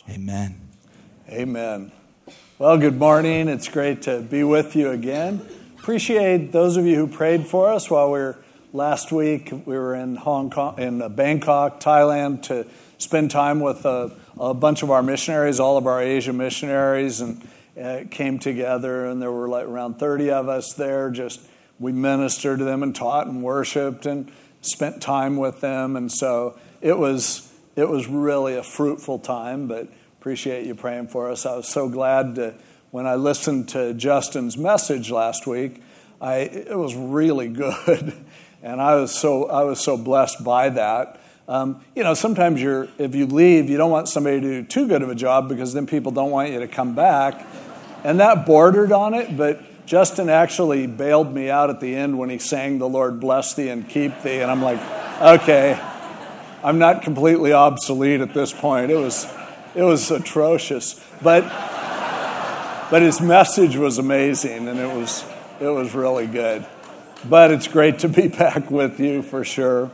Amen. Amen. Well, good morning. It's great to be with you again. Appreciate those of you who prayed for us while last week we were in Bangkok, Thailand, to spend time with a bunch of our missionaries, all of our Asia missionaries, and came together, and there were like around 30 of us there. We ministered to them and taught and worshiped and spent time with them, and so it was really a fruitful time, but appreciate you praying for us. I was so glad when I listened to Justin's message last week. It was really good, and I was so blessed by that. Sometimes if you leave, you don't want somebody to do too good of a job because then people don't want you to come back, and that bordered on it. But Justin actually bailed me out at the end when he sang "The Lord bless thee and keep thee," and I'm like, okay, I'm not completely obsolete at this point. It was atrocious, but his message was amazing, and it was really good. But it's great to be back with you for sure.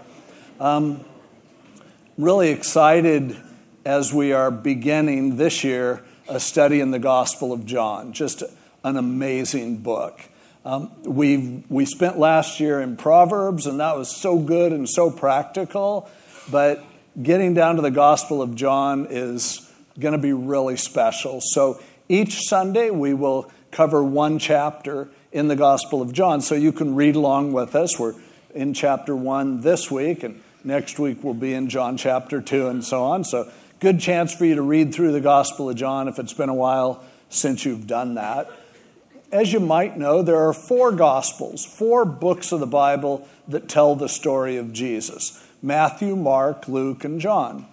Really excited as we are beginning this year a study in the Gospel of John. Just an amazing book. We spent last year in Proverbs, and that was so good and so practical. But getting down to the Gospel of John is going to be really special. So each Sunday we will cover one chapter in the Gospel of John. So you can read along with us. We're in chapter 1 this week, and next week we'll be in John chapter 2 and so on. So good chance for you to read through the Gospel of John if it's been a while since you've done that. As you might know, there are 4 Gospels, 4 books of the Bible that tell the story of Jesus: Matthew, Mark, Luke, and John.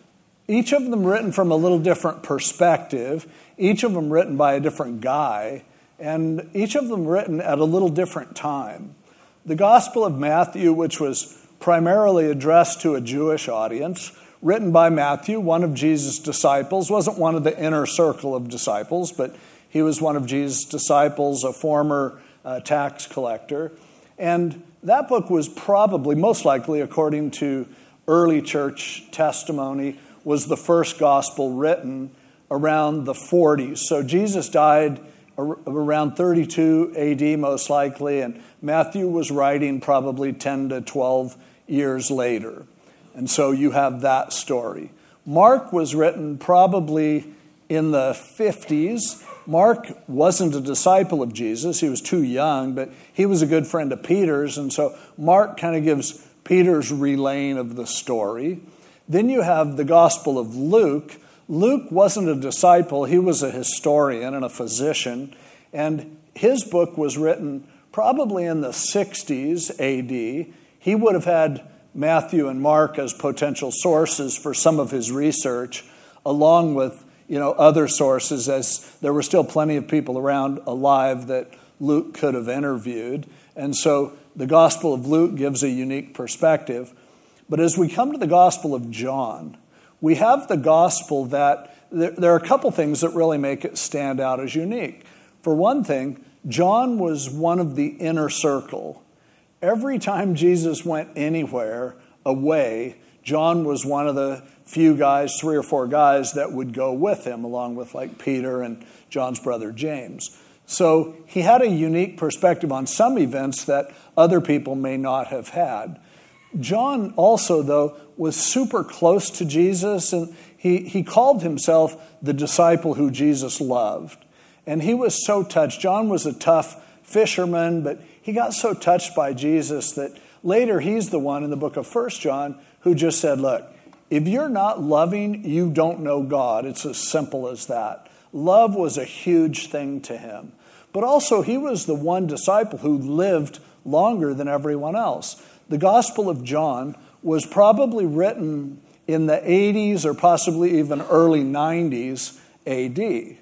Each of them written from a little different perspective, each of them written by a different guy, and each of them written at a little different time. The Gospel of Matthew, which was primarily addressed to a Jewish audience, written by Matthew, one of Jesus' disciples, wasn't one of the inner circle of disciples, but he was one of Jesus' disciples, a former tax collector. And that book was probably, most likely, according to early church testimony, was the first gospel written around the 40s. So Jesus died around 32 AD, most likely, and Matthew was writing probably 10 to 12 years later. And so you have that story. Mark was written probably in the 50s. Mark wasn't a disciple of Jesus. He was too young, but he was a good friend of Peter's, and so Mark kind of gives Peter's relaying of the story. Then you have the Gospel of Luke. Luke wasn't a disciple. He was a historian and a physician, and his book was written probably in the 60s AD. He would have had Matthew and Mark as potential sources for some of his research, along with other sources, as there were still plenty of people around alive that Luke could have interviewed. And so the Gospel of Luke gives a unique perspective. But as we come to the Gospel of John, we have the Gospel that there are a couple things that really make it stand out as unique. For one thing, John was one of the inner circle. Every time Jesus went anywhere away, John was one of the few guys, 3 or 4 guys, that would go with him, along with like Peter and John's brother James. So he had a unique perspective on some events that other people may not have had. John also, though, was super close to Jesus, and he called himself the disciple who Jesus loved. And he was so touched. John was a tough fisherman, but he got so touched by Jesus that later he's the one in the book of 1 John who just said, look, if you're not loving, you don't know God. It's as simple as that. Love was a huge thing to him. But also, he was the one disciple who lived longer than everyone else. The Gospel of John was probably written in the 80s or possibly even early 90s AD,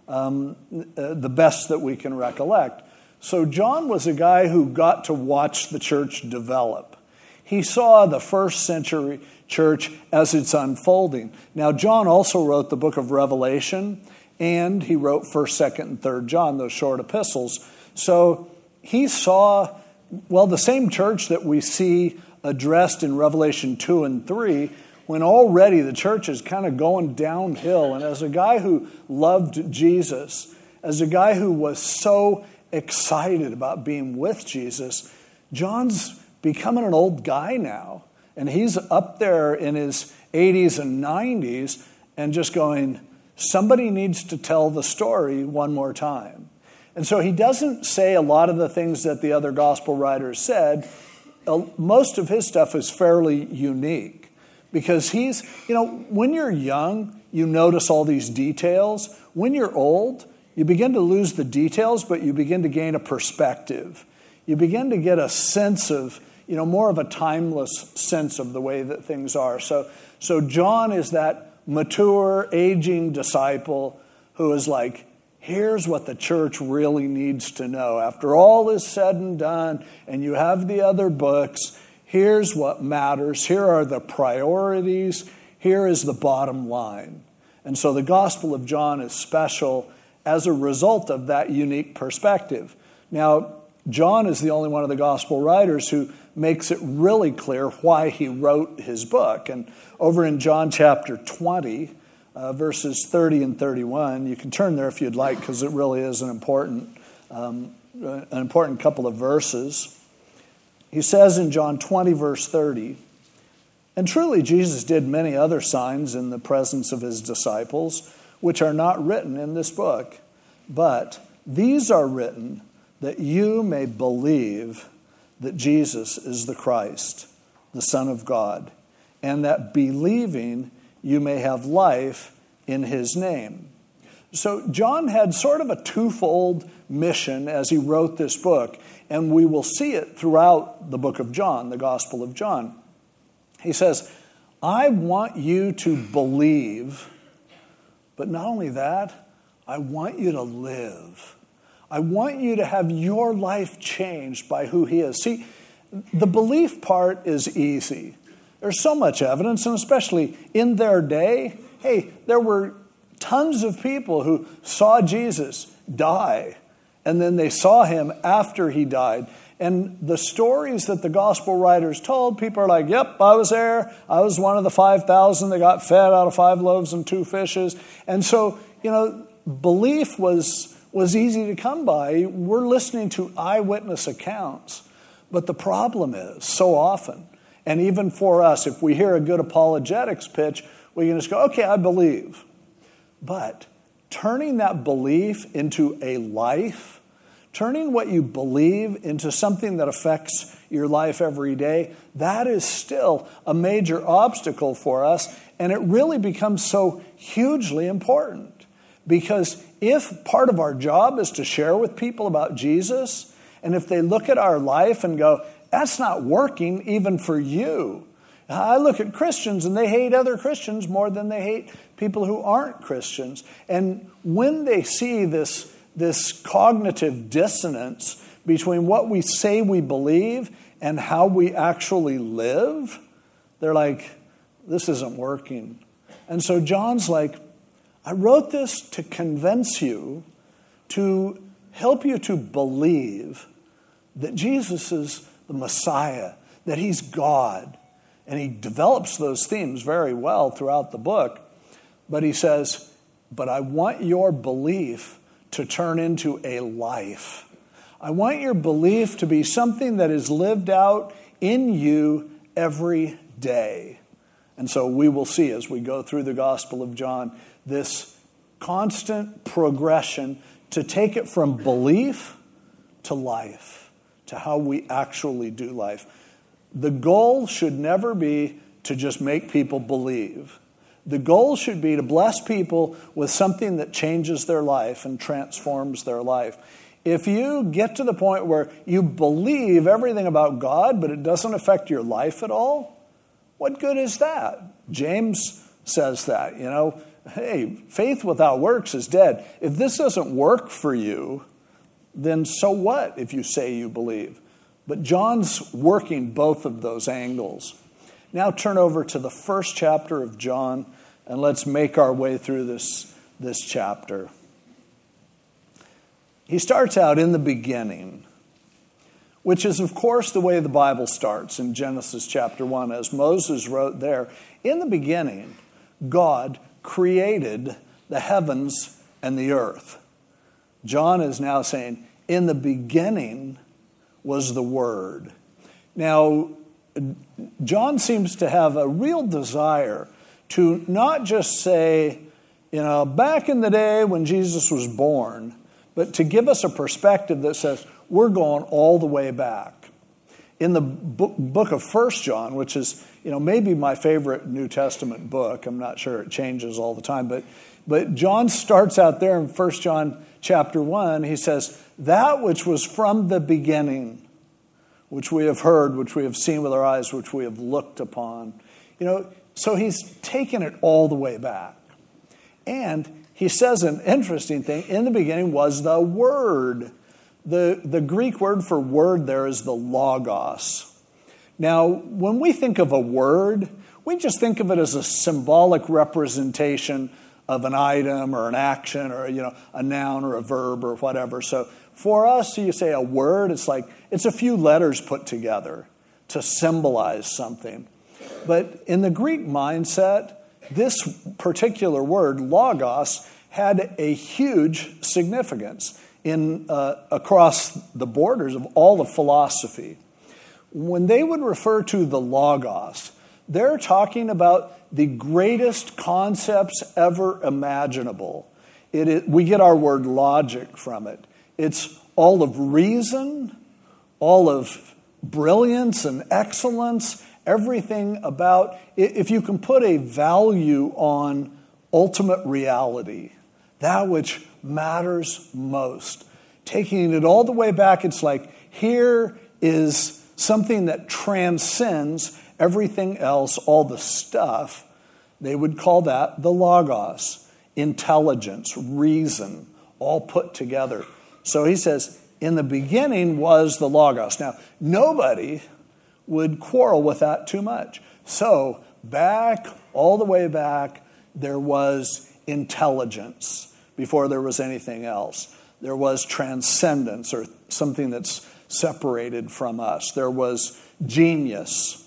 the best that we can recollect. So John was a guy who got to watch the church develop. He saw the first century church as it's unfolding. Now, John also wrote the book of Revelation, and he wrote 1st, 2nd, and 3rd John, those short epistles. So he saw, the same church that we see addressed in Revelation 2 and 3 when already the church is kind of going downhill. And as a guy who loved Jesus, as a guy who was so excited about being with Jesus, John's becoming an old guy now. And he's up there in his 80s and 90s and just going, somebody needs to tell the story one more time. And so he doesn't say a lot of the things that the other gospel writers said. Most of his stuff is fairly unique because he's, when you're young, you notice all these details. When you're old, you begin to lose the details, but you begin to gain a perspective. You begin to get a sense of, more of a timeless sense of the way that things are. So John is that mature, aging disciple who is like, here's what the church really needs to know. After all is said and done, and you have the other books, here's what matters. Here are the priorities. Here is the bottom line. And so the Gospel of John is special as a result of that unique perspective. Now, John is the only one of the gospel writers who makes it really clear why he wrote his book. And over in John chapter 20, verses 30 and 31, you can turn there if you'd like, because it really is an important couple of verses. He says in John 20, verse 30, "And truly Jesus did many other signs in the presence of his disciples, which are not written in this book. But these are written that you may believe that Jesus is the Christ, the Son of God, and that believing you may have life in his name." So John had sort of a twofold mission as he wrote this book, and we will see it throughout the book of John, the Gospel of John. He says, I want you to believe, but not only that, I want you to live. I want you to have your life changed by who he is. See, the belief part is easy. There's so much evidence, and especially in their day, there were tons of people who saw Jesus die, and then they saw him after he died. And the stories that the gospel writers told, people are like, yep, I was there. I was one of the 5,000 that got fed out of 5 loaves and 2 fishes. And so, belief was easy to come by. We're listening to eyewitness accounts. But the problem is, so often, and even for us, if we hear a good apologetics pitch, we can just go, okay, I believe. But turning that belief into a life, turning what you believe into something that affects your life every day, that is still a major obstacle for us. And it really becomes so hugely important. Because if part of our job is to share with people about Jesus, and if they look at our life and go, that's not working even for you. I look at Christians and they hate other Christians more than they hate people who aren't Christians. And when they see this cognitive dissonance between what we say we believe and how we actually live, they're like, this isn't working. And so John's like, I wrote this to convince you, to help you to believe that Jesus is the Messiah, that he's God. And he develops those themes very well throughout the book. But he says, but I want your belief to turn into a life. I want your belief to be something that is lived out in you every day. And so we will see as we go through the Gospel of John, this constant progression to take it from belief to life, to how we actually do life. The goal should never be to just make people believe. The goal should be to bless people with something that changes their life and transforms their life. If you get to the point where you believe everything about God, but it doesn't affect your life at all, what good is that? James says that, hey, faith without works is dead. If this doesn't work for you, then so what if you say you believe? But John's working both of those angles. Now turn over to the first chapter of John, and let's make our way through this chapter. He starts out in the beginning which is, of course, the way the Bible starts in Genesis chapter 1, as Moses wrote there. In the beginning, God created the heavens and the earth. John is now saying, in the beginning was the Word. Now, John seems to have a real desire to not just say, back in the day when Jesus was born, but to give us a perspective that says, we're going all the way back. In the book of 1 John, which is, maybe my favorite New Testament book, I'm not sure, it changes all the time, but John starts out there in 1 John chapter 1, he says, that which was from the beginning, which we have heard, which we have seen with our eyes, which we have looked upon. So he's taken it all the way back. And he says an interesting thing, in the beginning was the Word. The Greek word for word there is the logos. Now, when we think of a word, we just think of it as a symbolic representation of an item or an action or, a noun or a verb or whatever. So for us, you say a word, it's a few letters put together to symbolize something. But in the Greek mindset, this particular word, logos, had a huge significance across the borders of all of philosophy. When they would refer to the logos, they're talking about the greatest concepts ever imaginable. We get our word logic from it. It's all of reason, all of brilliance and excellence, everything about, if you can put a value on ultimate reality, that which matters most. Taking it all the way back, it's like, here is something that transcends everything else, all the stuff. They would call that the logos, intelligence, reason, all put together. So he says, in the beginning was the logos. Now, nobody would quarrel with that too much. So all the way back, there was intelligence. Before there was anything else. There was transcendence, or something that's separated from us. There was genius,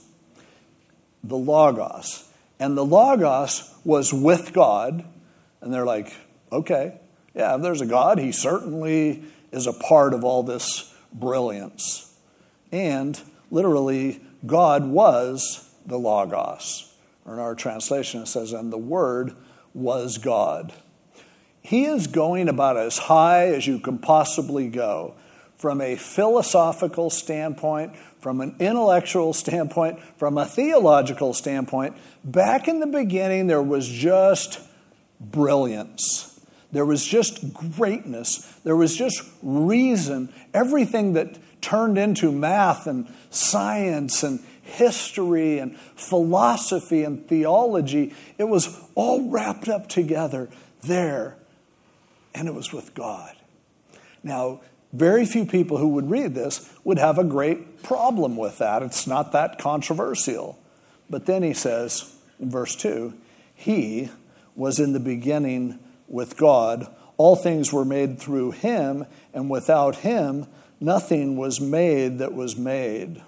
the logos. And the logos was with God. And they're like, okay, yeah, if there's a God, he certainly is a part of all this brilliance. And literally, God was the logos. Or in our translation, it says, and the Word was God. He is going about as high as you can possibly go from a philosophical standpoint, from an intellectual standpoint, from a theological standpoint. Back in the beginning, there was just brilliance. There was just greatness. There was just reason. Everything that turned into math and science and history and philosophy and theology, it was all wrapped up together there. And it was with God. Now, very few people who would read this would have a great problem with that. It's not that controversial. But then he says, in verse 2, he was in the beginning with God. All things were made through him, and without him, nothing was made that was made.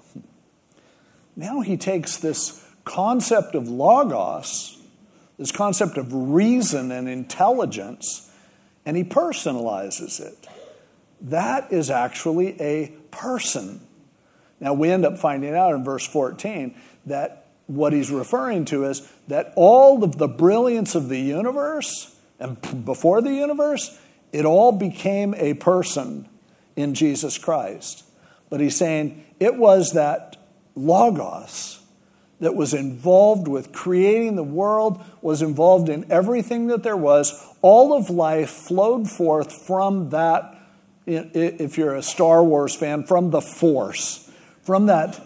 Now he takes this concept of logos, this concept of reason and intelligence, and he personalizes it. That is actually a person. Now we end up finding out in verse 14 that what he's referring to is that all of the brilliance of the universe, and before the universe, it all became a person in Jesus Christ. But he's saying it was that logos that was involved with creating the world, was involved in everything that there was. All of life flowed forth from that, if you're a Star Wars fan, from the Force, from that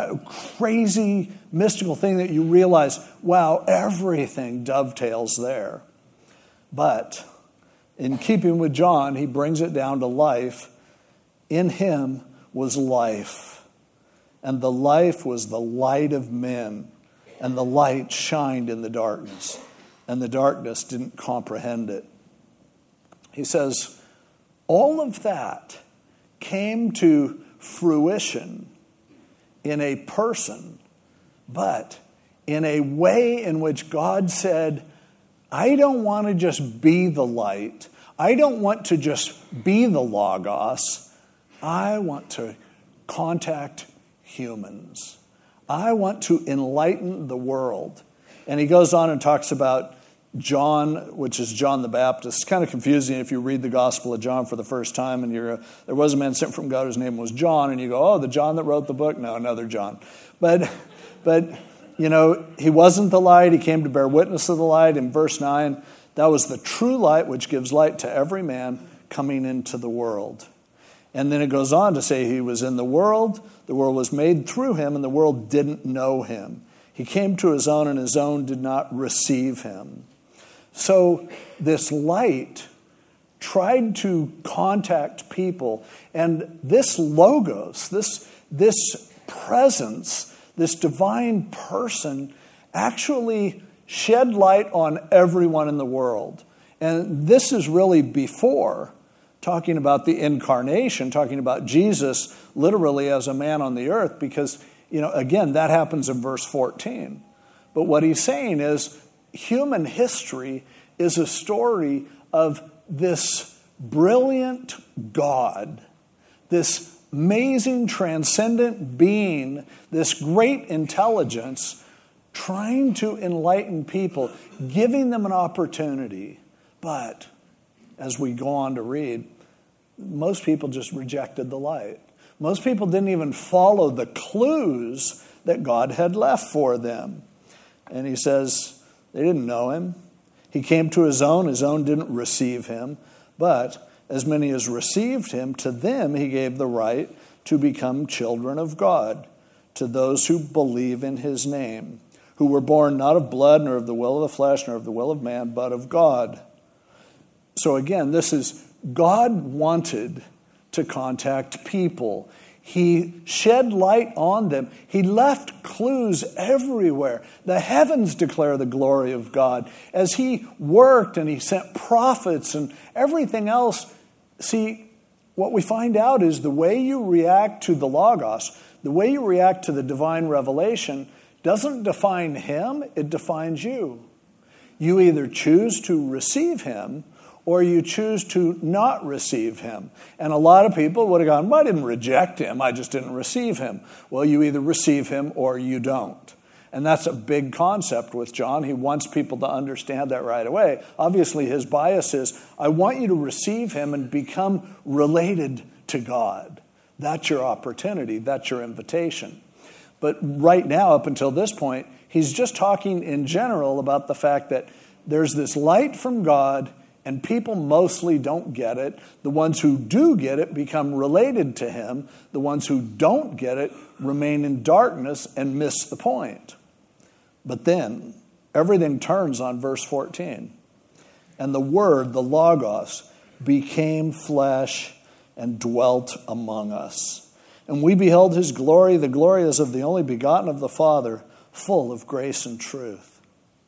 crazy mystical thing that you realize, wow, everything dovetails there. But in keeping with John, he brings it down to life. In him was life. And the life was the light of men. And the light shined in the darkness. And the darkness didn't comprehend it. He says, all of that came to fruition in a person, but in a way in which God said, I don't want to just be the light. I don't want to just be the Logos. I want to contact humans. I want to enlighten the world. And he goes on and talks about John, which is John the Baptist. It's kind of confusing if you read the Gospel of John for the first time and there was a man sent from God whose name was John, and you go, oh, the John that wrote the book? No, another John. But he wasn't the light. He came to bear witness of the light. In verse 9, that was the true light which gives light to every man coming into the world. And then it goes on to say he was in the world was made through him, and the world didn't know him. He came to his own, and his own did not receive him. So this light tried to contact people, and this Logos, this presence, this divine person actually shed light on everyone in the world. And this is really before talking about the incarnation, talking about Jesus literally as a man on the earth, because, again, that happens in verse 14. But what he's saying is human history is a story of this brilliant God, this amazing transcendent being, this great intelligence, trying to enlighten people, giving them an opportunity. But as we go on to read, most people just rejected the light. Most people didn't even follow the clues that God had left for them. And he says they didn't know him. He came to his own didn't receive him. But as many as received him, to them he gave the right to become children of God, to those who believe in his name, who were born not of blood, nor of the will of the flesh, nor of the will of man, but of God. So again, this is God wanted to contact people. He shed light on them. He left clues everywhere. The heavens declare the glory of God. As he worked and he sent prophets and everything else, see, what we find out is the way you react to the Logos, the way you react to the divine revelation, doesn't define him, it defines you. You either choose to receive him or you choose to not receive him. And a lot of people would have gone, well, I didn't reject him, I just didn't receive him. Well, you either receive him or you don't. And that's a big concept with John. He wants people to understand that right away. Obviously, his bias is, I want you to receive him and become related to God. That's your opportunity. That's your invitation. But right now, up until this point, he's just talking in general about the fact that there's this light from God, and people mostly don't get it. The ones who do get it become related to him. The ones who don't get it remain in darkness and miss the point. But then everything turns on verse 14. And the Word, the Logos, became flesh and dwelt among us. And we beheld his glory. The glory is of the only begotten of the Father, full of grace and truth.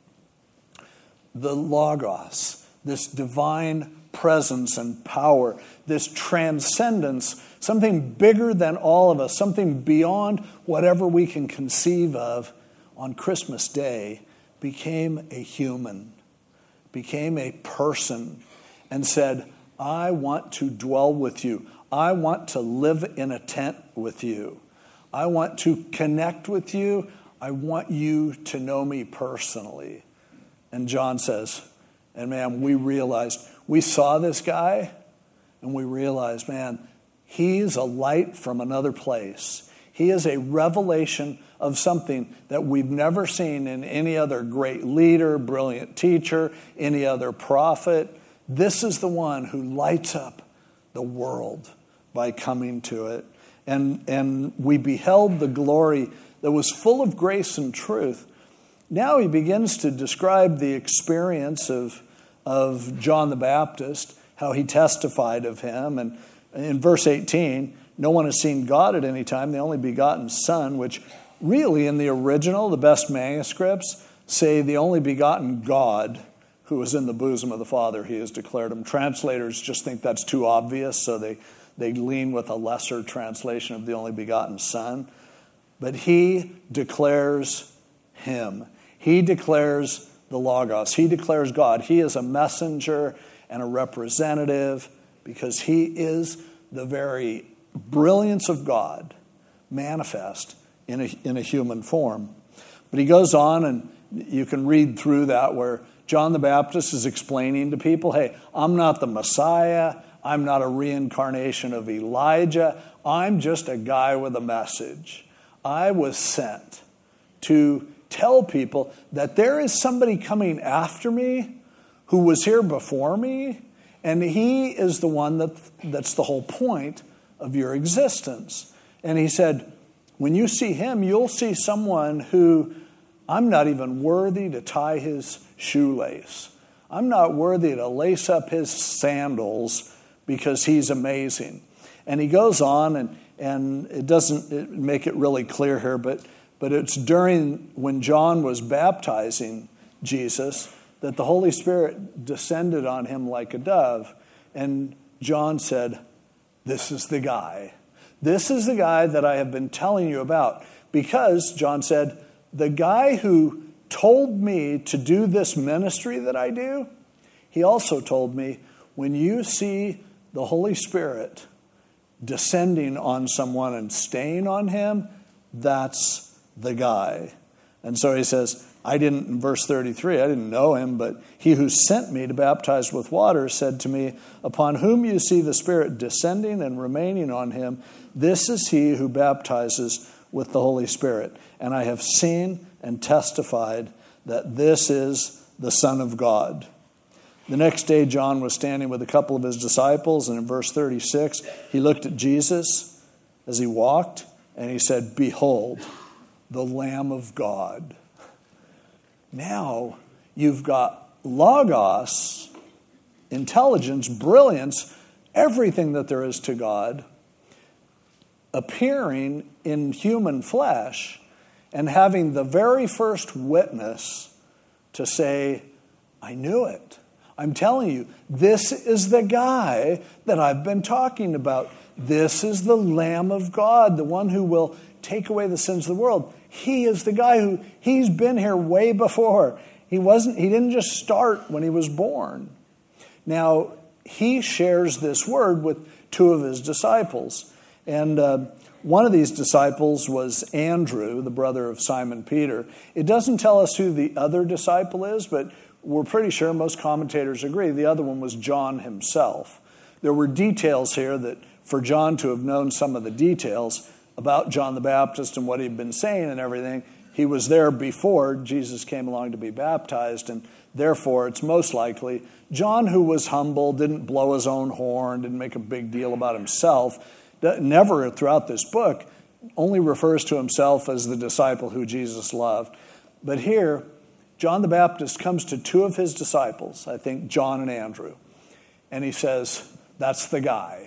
The Logos, this divine presence and power, this transcendence, something bigger than all of us, something beyond whatever we can conceive of, on Christmas Day, became a human, became a person, and said, I want to dwell with you. I want to live in a tent with you. I want to connect with you. I want you to know me personally. And John says, and man, we saw this guy, and we realized, man, he's a light from another place. He is a revelation of something that we've never seen in any other great leader, brilliant teacher, any other prophet. This is the one who lights up the world by coming to it. And we beheld the glory that was full of grace and truth. Now he begins to describe the experience of John the Baptist, how he testified of him. And in verse 18, no one has seen God at any time, the only begotten Son, which really in the original, the best manuscripts, say the only begotten God who is in the bosom of the Father, he has declared him. Translators just think that's too obvious, so they they lean with a lesser translation of the only begotten Son. But he declares him. He declares the Logos. He declares God. He is a messenger and a representative because he is the very brilliance of God manifest in a human form. But he goes on, and you can read through that, where John the Baptist is explaining to people, hey, I'm not the Messiah. I'm not a reincarnation of Elijah. I'm just a guy with a message. I was sent to tell people that there is somebody coming after me who was here before me, and he is the one that's the whole point of your existence. And he said, when you see him, you'll see someone who I'm not even worthy to tie his shoelace. I'm not worthy to lace up his sandals because he's amazing. And he goes on, and it doesn't make it really clear here, but it's during when John was baptizing Jesus that the Holy Spirit descended on him like a dove. And John said, this is the guy. This is the guy that I have been telling you about. Because, John said, the guy who told me to do this ministry that I do, he also told me, when you see the Holy Spirit descending on someone and staying on him, that's the guy. And so he says, in verse 33, I didn't know him, but he who sent me to baptize with water said to me, upon whom you see the Spirit descending and remaining on him, this is he who baptizes with the Holy Spirit. And I have seen and testified that this is the Son of God. The next day, John was standing with a couple of his disciples, and in verse 36, he looked at Jesus as he walked, and he said, behold, the Lamb of God. Now you've got Logos, intelligence, brilliance, everything that there is to God, appearing in human flesh and having the very first witness to say, I knew it. I'm telling you, this is the guy that I've been talking about. This is the Lamb of God, the one who will take away the sins of the world. He is the guy he's been here way before. He didn't just start when he was born. Now, he shares this word with two of his disciples. And one of these disciples was Andrew, the brother of Simon Peter. It doesn't tell us who the other disciple is, but we're pretty sure most commentators agree the other one was John himself. There were details here that for John to have known some of the details about John the Baptist and what he'd been saying and everything, he was there before Jesus came along to be baptized, and therefore it's most likely John, who was humble, didn't blow his own horn, didn't make a big deal about himself, never throughout this book only refers to himself as the disciple who Jesus loved. But here, John the Baptist comes to two of his disciples, I think John and Andrew, and he says, that's the guy.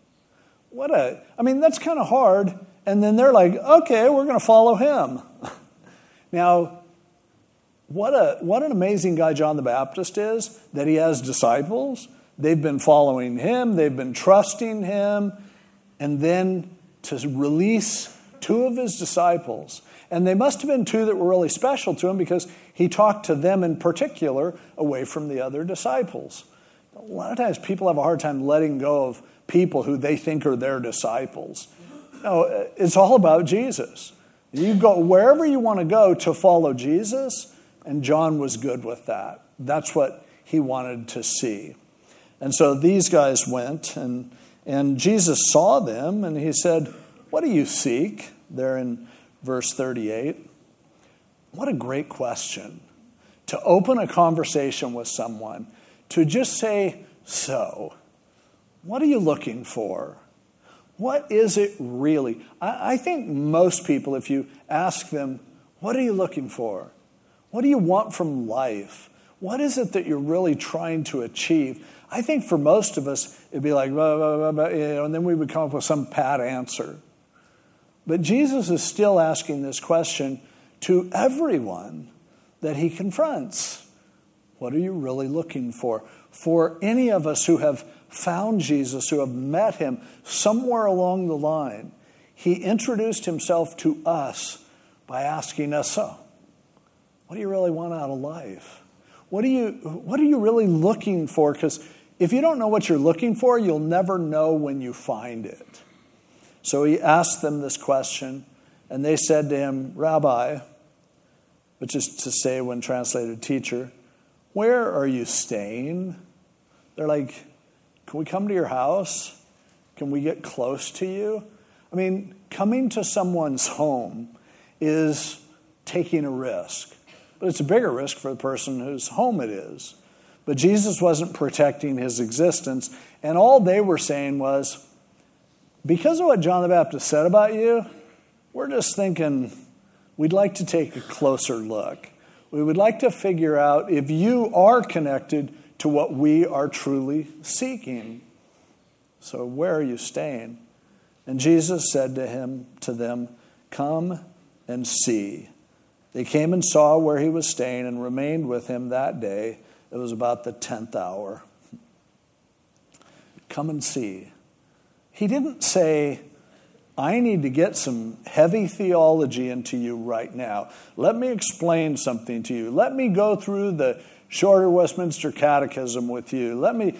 That's kind of hard. And then they're like, okay, we're going to follow him. Now, what an amazing guy John the Baptist is, that he has disciples. They've been following him. They've been trusting him. And then to release two of his disciples. And they must have been two that were really special to him because he talked to them in particular away from the other disciples. A lot of times people have a hard time letting go of people who they think are their disciples. No, it's all about Jesus. You go wherever you want to go to follow Jesus, and John was good with that. That's what he wanted to see. And so these guys went, and Jesus saw them, and he said, what do you seek? There in verse 38. What a great question. To open a conversation with someone, to just say, so, what are you looking for? What is it really? I think most people, if you ask them, what are you looking for? What do you want from life? What is it that you're really trying to achieve? I think for most of us, it'd be like, blah, blah, blah, blah, and then we would come up with some pat answer. But Jesus is still asking this question to everyone that he confronts. What are you really looking for? For any of us who have found Jesus, who have met him somewhere along the line, he introduced himself to us by asking us, so, what do you really want out of life? What are you really looking for? Because if you don't know what you're looking for, you'll never know when you find it. So he asked them this question, and they said to him, Rabbi, which is to say when translated teacher, where are you staying? They're like, can we come to your house? Can we get close to you? I mean, coming to someone's home is taking a risk. But it's a bigger risk for the person whose home it is. But Jesus wasn't protecting his existence. And all they were saying was, because of what John the Baptist said about you, we're just thinking we'd like to take a closer look. We would like to figure out if you are connected to what we are truly seeking. So where are you staying? And Jesus said to them, come and see. They came and saw where he was staying and remained with him that day. It was about the 10th hour. Come and see. He didn't say, I need to get some heavy theology into you right now. Let me explain something to you. Let me go through the shorter Westminster Catechism with you. Let me,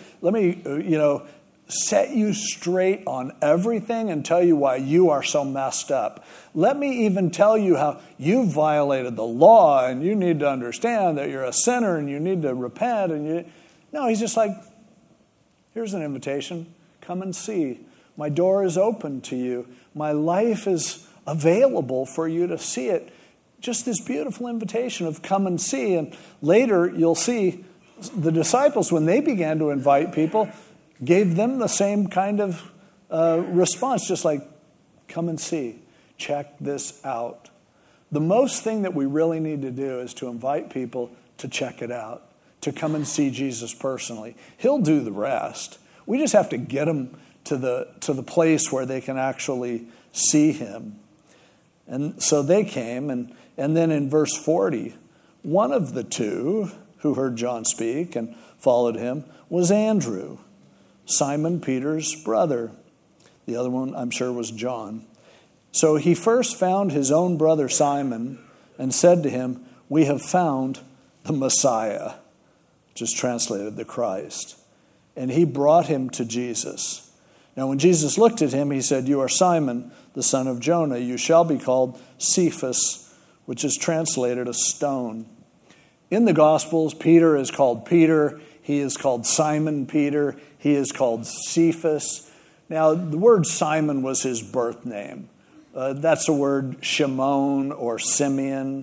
set you straight on everything and tell you why you are so messed up. Let me even tell you how you violated the law and you need to understand that you're a sinner and you need to repent. No, he's just like, here's an invitation. Come and see. My door is open to you. My life is available for you to see it. Just this beautiful invitation of come and see. And later you'll see the disciples, when they began to invite people, gave them the same kind of response, just like, come and see, check this out. The most thing that we really need to do is to invite people to check it out, to come and see Jesus personally. He'll do the rest. We just have to get them to the place where they can actually see him. And so they came, and then in verse 40, one of the two who heard John speak and followed him was Andrew, Simon Peter's brother. The other one, I'm sure, was John. So he first found his own brother Simon and said to him, we have found the Messiah, which is translated the Christ. And he brought him to Jesus. Now when Jesus looked at him, he said, you are Simon, the son of Jonah. You shall be called Cephas, which is translated a stone. In the Gospels, Peter is called Peter. He is called Simon Peter. He is called Cephas. Now, the word Simon was his birth name. That's the word Shimon or Simeon.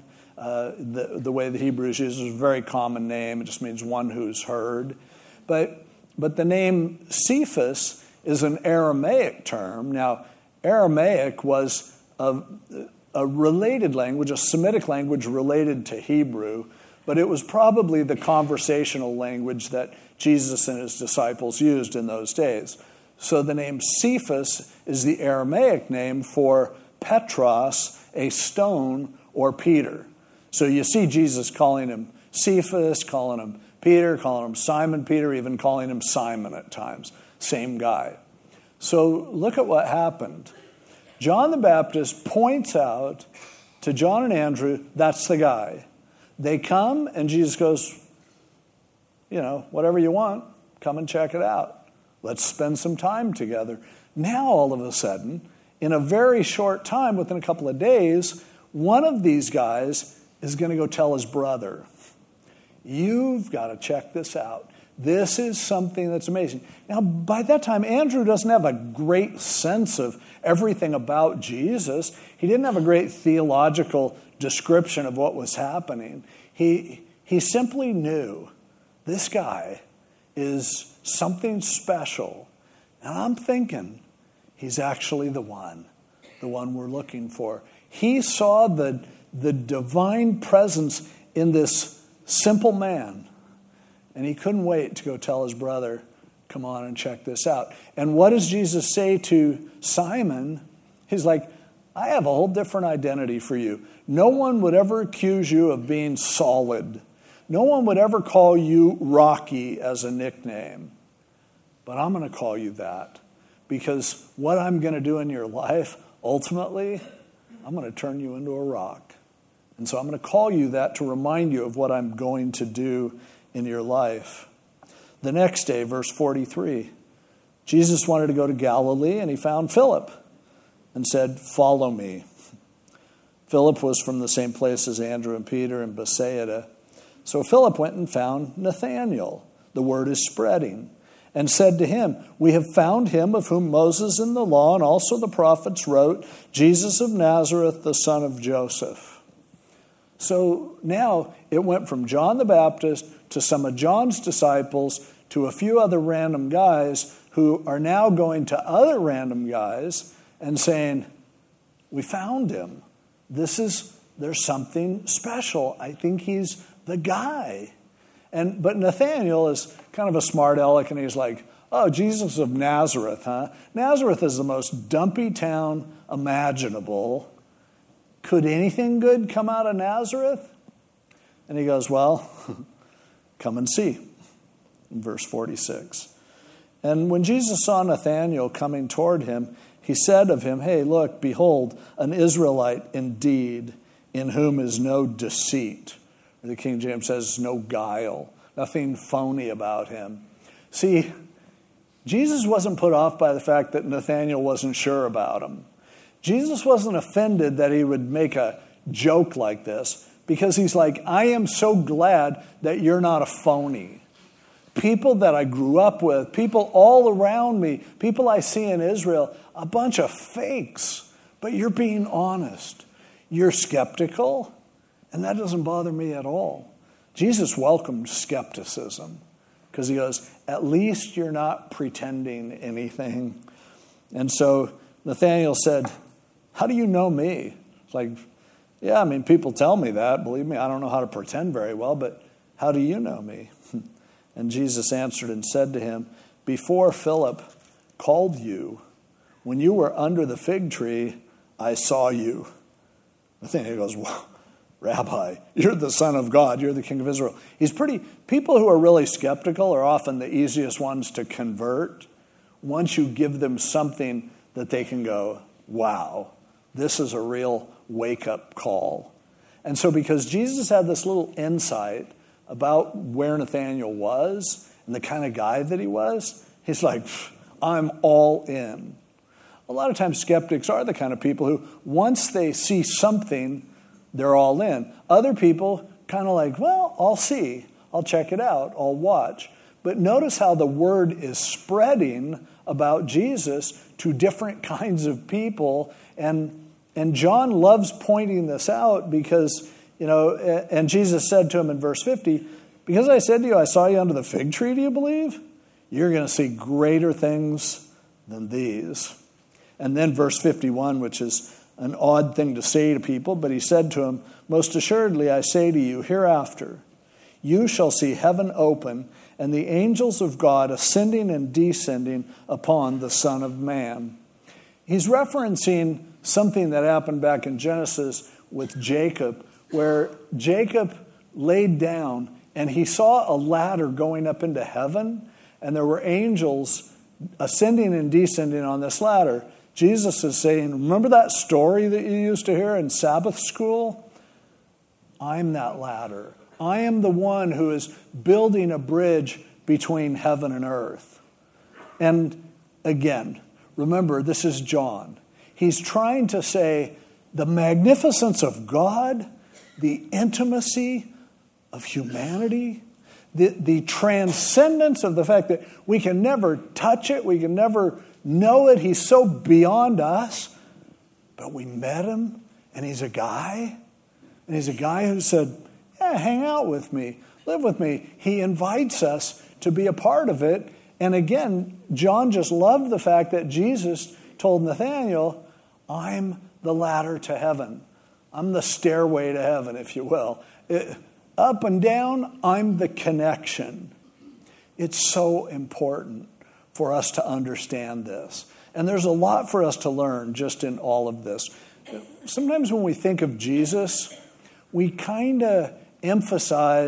The way the Hebrews use it is a very common name. It just means one who's heard. But the name Cephas is an Aramaic term. Now, Aramaic was a related language, a Semitic language related to Hebrew, but it was probably the conversational language that Jesus and his disciples used in those days. So the name Cephas is the Aramaic name for Petros, a stone, or Peter. So you see Jesus calling him Cephas, calling him Peter, calling him Simon Peter, even calling him Simon at times. Same guy. So look at what happened. John the Baptist points out to John and Andrew, that's the guy. They come, and Jesus goes, whatever you want, come and check it out. Let's spend some time together. Now, all of a sudden, in a very short time, within a couple of days, one of these guys is going to go tell his brother, you've got to check this out. This is something that's amazing. Now, by that time, Andrew doesn't have a great sense of everything about Jesus. He didn't have a great theological description of what was happening. He simply knew this guy is something special. And I'm thinking he's actually the one we're looking for. He saw the divine presence in this simple man. And he couldn't wait to go tell his brother, come on and check this out. And what does Jesus say to Simon? He's like, I have a whole different identity for you. No one would ever accuse you of being solid. no one would ever call you Rocky as a nickname, but I'm going to call you that because what I'm going to do in your life, ultimately, I'm going to turn you into a rock. And so I'm going to call you that to remind you of what I'm going to do in your life. The next day, verse 43, Jesus wanted to go to Galilee, and he found Philip and said, "Follow me." Philip was from the same place as Andrew and Peter in Bethsaida. So Philip went and found Nathanael. The word is spreading. And said to him, "We have found him of whom Moses in the law and also the prophets wrote, Jesus of Nazareth, the son of Joseph." So now it went from John the Baptist to some of John's disciples to a few other random guys who are now going to other random guys and saying, "We found him. There's something special. I think he's the guy." But Nathanael is kind of a smart aleck, and he's like, "Oh, Jesus of Nazareth, huh? Nazareth is the most dumpy town imaginable. Could anything good come out of Nazareth?" And he goes, "Well, come and see." In verse 46. And when Jesus saw Nathanael coming toward him, he said of him, "Hey, look, behold, an Israelite indeed, in whom is no deceit." The King James says no guile, nothing phony about him. See, Jesus wasn't put off by the fact that Nathanael wasn't sure about him. Jesus wasn't offended that he would make a joke like this because he's like, "I am so glad that you're not a phony. People that I grew up with, people all around me, people I see in Israel, a bunch of fakes, but you're being honest. You're skeptical, and that doesn't bother me at all." Jesus welcomed skepticism because he goes, "At least you're not pretending anything." And so Nathanael said, "How do you know me?" It's like, "Yeah, I mean, people tell me that. Believe me, I don't know how to pretend very well, but how do you know me?" And Jesus answered and said to him, "Before Philip called you, when you were under the fig tree, I saw you." Nathanael goes, "Well, Rabbi, you're the Son of God. You're the King of Israel." People who are really skeptical are often the easiest ones to convert once you give them something that they can go, "Wow, this is a real wake-up call." And so because Jesus had this little insight about where Nathanael was and the kind of guy that he was, he's like, "I'm all in." A lot of times skeptics are the kind of people who, once they see something, they're all in. Other people kind of like, "Well, I'll see. I'll check it out. I'll watch." But notice how the word is spreading about Jesus to different kinds of people. And John loves pointing this out because, and Jesus said to him in verse 50, "Because I said to you, I saw you under the fig tree, do you believe? You're going to see greater things than these." And then verse 51, which is an odd thing to say to people, but he said to him, "Most assuredly, I say to you, hereafter, you shall see heaven open and the angels of God ascending and descending upon the Son of Man." He's referencing something that happened back in Genesis with Jacob, where Jacob laid down and he saw a ladder going up into heaven, and there were angels ascending and descending on this ladder. Jesus is saying, remember that story that you used to hear in Sabbath school? I'm that ladder. I am the one who is building a bridge between heaven and earth. And again, remember, this is John. He's trying to say the magnificence of God, the intimacy of humanity, the transcendence of the fact that we can never touch it, we can never know it. He's so beyond us, but we met him, and he's a guy. And he's a guy who said, "Yeah, hang out with me, live with me." He invites us to be a part of it. And again, John just loved the fact that Jesus told Nathanael, "I'm the ladder to heaven. I'm the stairway to heaven, if you will. Up and down, I'm the connection." It's so important for us to understand this. And there's a lot for us to learn just in all of this. Sometimes when we think of Jesus, we kind of emphasize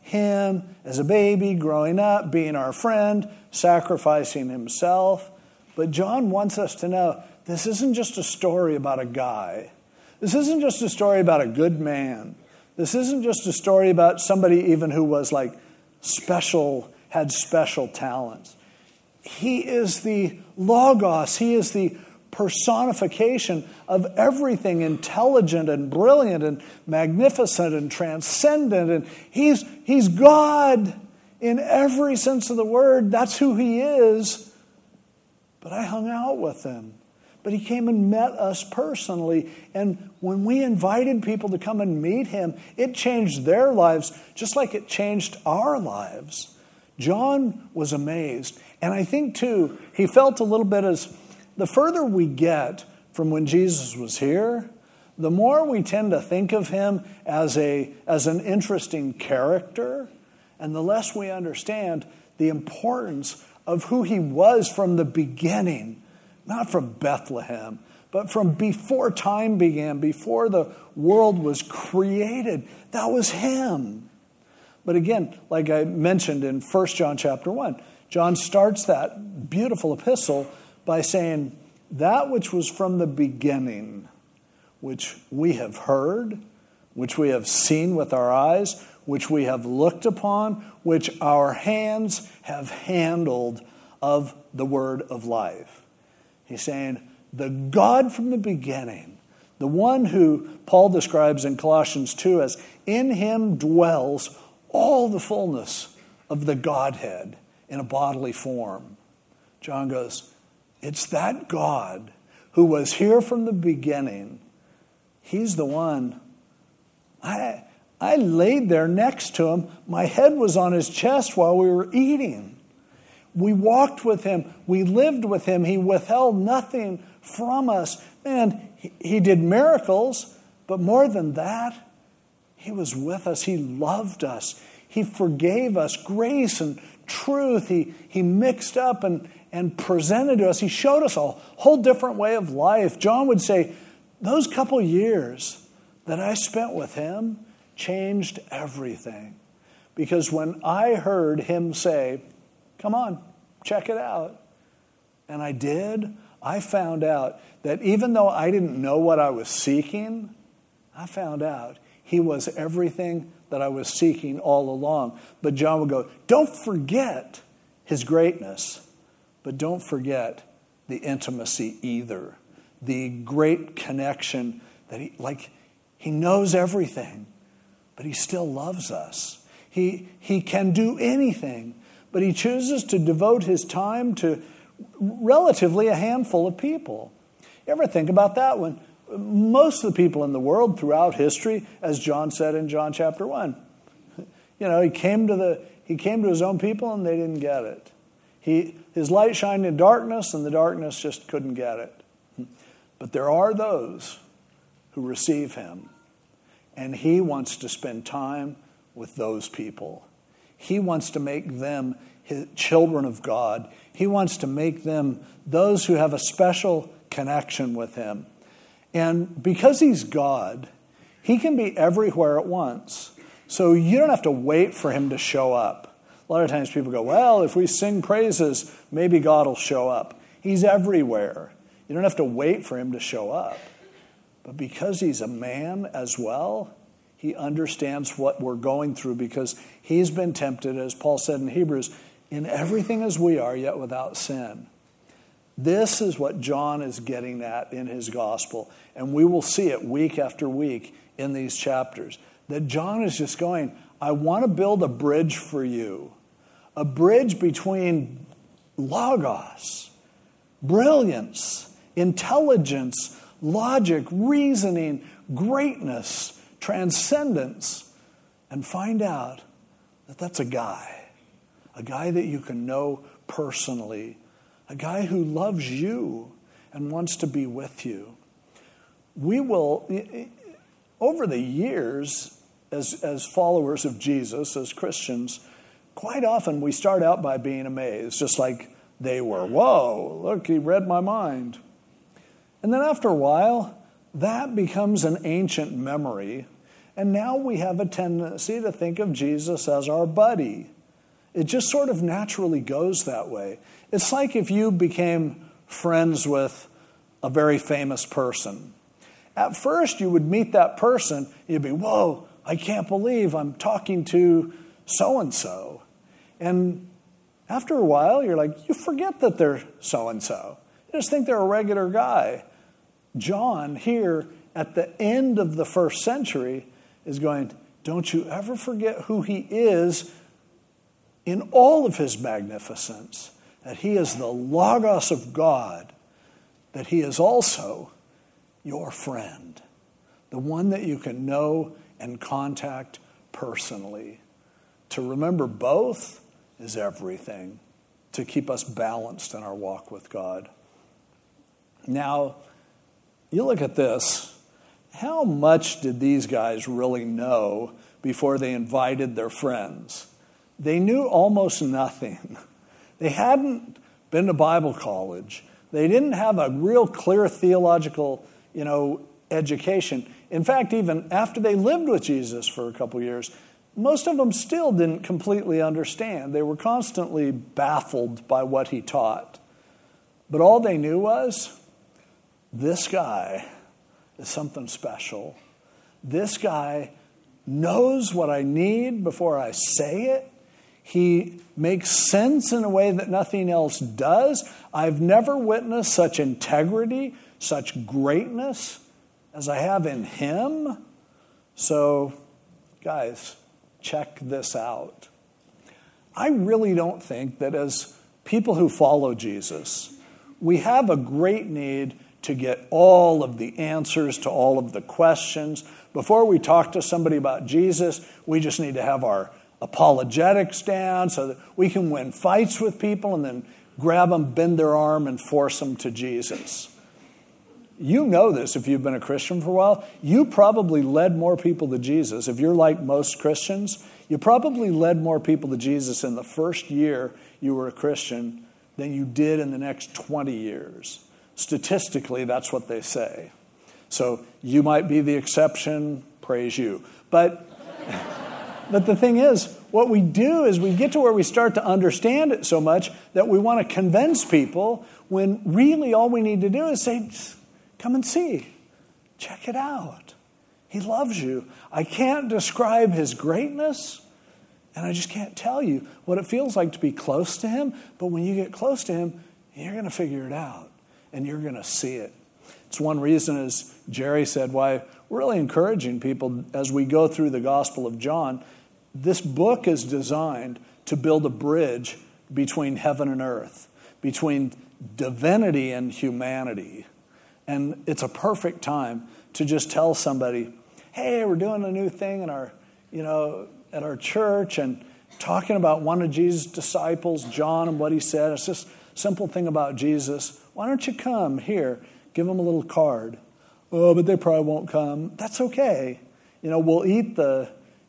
him as a baby, growing up, being our friend, sacrificing himself. But John wants us to know this isn't just a story about a guy. This isn't just a story about a good man. This isn't just a story about somebody even who was like special, had special talents. He is the Logos. He is the personification of everything intelligent and brilliant and magnificent and transcendent. And he's God in every sense of the word. That's who he is. But I hung out with him. But he came and met us personally. And when we invited people to come and meet him, it changed their lives just like it changed our lives. John was amazed. And I think, too, he felt a little bit as the further we get from when Jesus was here, the more we tend to think of him as an interesting character, and the less we understand the importance of who he was from the beginning. Not from Bethlehem, but from before time began, before the world was created. That was him. But again, like I mentioned in 1 John chapter 1, John starts that beautiful epistle by saying, that which was from the beginning, which we have heard, which we have seen with our eyes, which we have looked upon, which our hands have handled of the word of life. He's saying, the God from the beginning, the one who Paul describes in Colossians 2 as, in him dwells all the fullness of the Godhead in a bodily form. John goes, it's that God who was here from the beginning. He's the one. I laid there next to him. My head was on his chest while we were eating. We walked with him. We lived with him. He withheld nothing from us. Man, he did miracles, but more than that, he was with us. He loved us. He forgave us. Grace and truth, he mixed up and presented to us. He showed us a whole different way of life. John would say, those couple years that I spent with him changed everything. Because when I heard him say, come on, check it out. And I did. I found out that even though I didn't know what I was seeking, I found out he was everything that I was seeking all along. But John would go, don't forget his greatness, but don't forget the intimacy either. The great connection that he knows everything, but he still loves us. He can do anything. But he chooses to devote his time to relatively a handful of people. You ever think about that? When most of the people in the world throughout history, as John said in John chapter 1, he came to his own people and they didn't get it. His light shined in darkness and the darkness just couldn't get it. But there are those who receive him, and he wants to spend time with those people. He wants to make them his children of God. He wants to make them those who have a special connection with him. And because he's God, he can be everywhere at once. So you don't have to wait for him to show up. A lot of times people go, well, if we sing praises, maybe God will show up. He's everywhere. You don't have to wait for him to show up. But because he's a man as well, he understands what we're going through because he's been tempted, as Paul said in Hebrews, in everything as we are, yet without sin. This is what John is getting at in his gospel. And we will see it week after week in these chapters. That John is just going, I want to build a bridge for you. A bridge between logos, brilliance, intelligence, logic, reasoning, greatness, transcendence, and find out that that's a guy that you can know personally, a guy who loves you and wants to be with you. We will, over the years, as followers of Jesus, as Christians, quite often we start out by being amazed, just like they were. Whoa, look, he read my mind. And then after a while, that becomes an ancient memory, And now we have a tendency to think of Jesus as our buddy. It just sort of naturally goes that way. It's like if you became friends with a very famous person. At first, you would meet that person, you'd be, whoa, I can't believe I'm talking to so-and-so. And after a while, you're like, you forget that they're so-and-so. You just think they're a regular guy. John, here at the end of the first century, is going, don't you ever forget who he is in all of his magnificence, that he is the Logos of God, that he is also your friend, the one that you can know and contact personally. To remember both is everything to keep us balanced in our walk with God. Now, you look at this. How much did these guys really know before they invited their friends? They knew almost nothing. They hadn't been to Bible college. They didn't have a real clear theological, education. In fact, even after they lived with Jesus for a couple years, most of them still didn't completely understand. They were constantly baffled by what he taught. But all they knew was, this guy is something special. This guy knows what I need before I say it. He makes sense in a way that nothing else does. I've never witnessed such integrity, such greatness as I have in him. So, guys, check this out. I really don't think that as people who follow Jesus, we have a great need to get all of the answers to all of the questions. Before we talk to somebody about Jesus, we just need to have our apologetics down so that we can win fights with people and then grab them, bend their arm, and force them to Jesus. You know this if you've been a Christian for a while. You probably led more people to Jesus. If you're like most Christians, you probably led more people to Jesus in the first year you were a Christian than you did in the next 20 years. Statistically, that's what they say. So you might be the exception, praise you. But the thing is, what we do is we get to where we start to understand it so much that we want to convince people when really all we need to do is say, come and see. Check it out. He loves you. I can't describe his greatness, and I just can't tell you what it feels like to be close to him. But when you get close to him, you're going to figure it out. And you're going to see it. It's one reason, as Jerry said, why we're really encouraging people as we go through the Gospel of John. This book is designed to build a bridge between heaven and earth, between divinity and humanity. And it's a perfect time to just tell somebody, hey, we're doing a new thing in our, at our church and talking about one of Jesus' disciples, John, and what he said. It's just a simple thing about Jesus. Why don't you come here? Give them a little card. Oh, but they probably won't come. That's okay. We'll eat the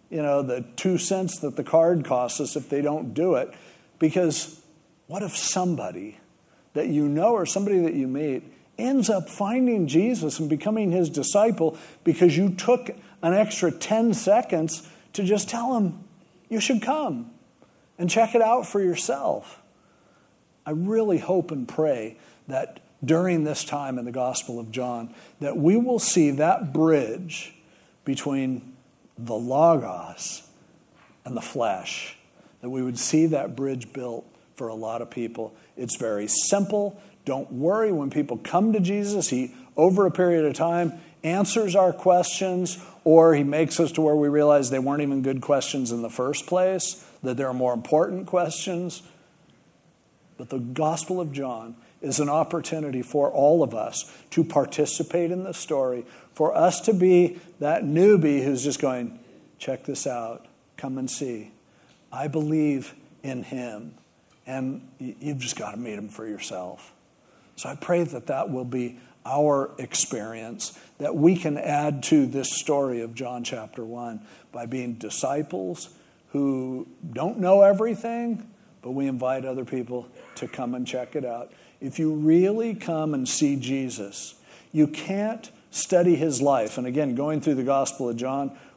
2 cents that the card costs us if they don't do it. Because what if somebody that you know or somebody that you meet ends up finding Jesus and becoming his disciple because you took an extra 10 seconds to just tell them you should come and check it out for yourself? I really hope and pray that during this time in the Gospel of John, that we will see that bridge between the Logos and the flesh, that we would see that bridge built for a lot of people. It's very simple. Don't worry when people come to Jesus. He, over a period of time, answers our questions, or he makes us to where we realize they weren't even good questions in the first place, that there are more important questions. But the Gospel of John is an opportunity for all of us to participate in the story, for us to be that newbie who's just going, check this out, come and see. I believe in him, and you've just got to meet him for yourself. So I pray that that will be our experience, that we can add to this story of John chapter 1 by being disciples who don't know everything, but we invite other people to come and check it out. If you really come and see Jesus, you can't study his life. And again, going through the Gospel of John,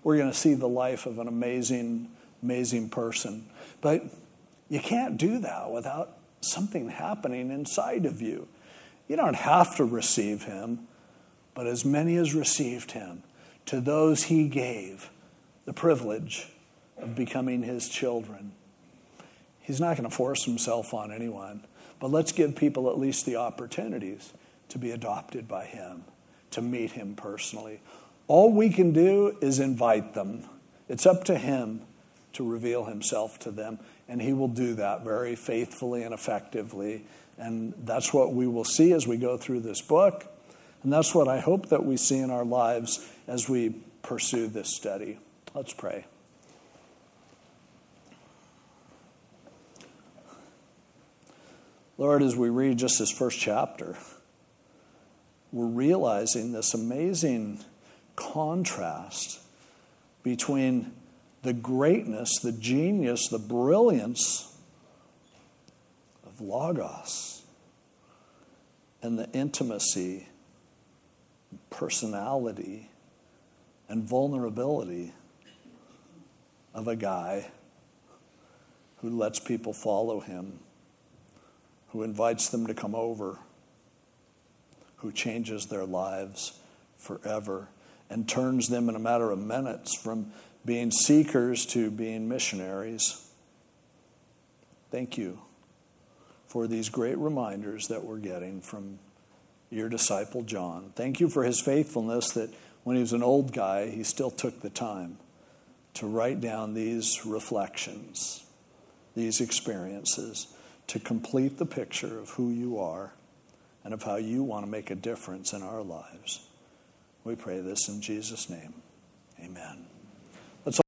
we're going to see the life of an amazing, amazing person. But you can't do that without something happening inside of you. You don't have to receive him, but as many as received him, to those he gave the privilege of becoming his children. He's not going to force himself on anyone, but let's give people at least the opportunities to be adopted by him, to meet him personally. All we can do is invite them. It's up to him to reveal himself to them, and he will do that very faithfully and effectively. And that's what we will see as we go through this book, and that's what I hope that we see in our lives as we pursue this study. Let's pray. Lord, as we read just this first chapter, we're realizing this amazing contrast between the greatness, the genius, the brilliance of Logos and the intimacy, personality, and vulnerability of a guy who lets people follow him, who invites them to come over, who changes their lives forever and turns them in a matter of minutes from being seekers to being missionaries. Thank you for these great reminders that we're getting from your disciple John. Thank you for his faithfulness that when he was an old guy, he still took the time to write down these reflections, these experiences, to complete the picture of who you are and of how you want to make a difference in our lives. We pray this in Jesus' name. Amen.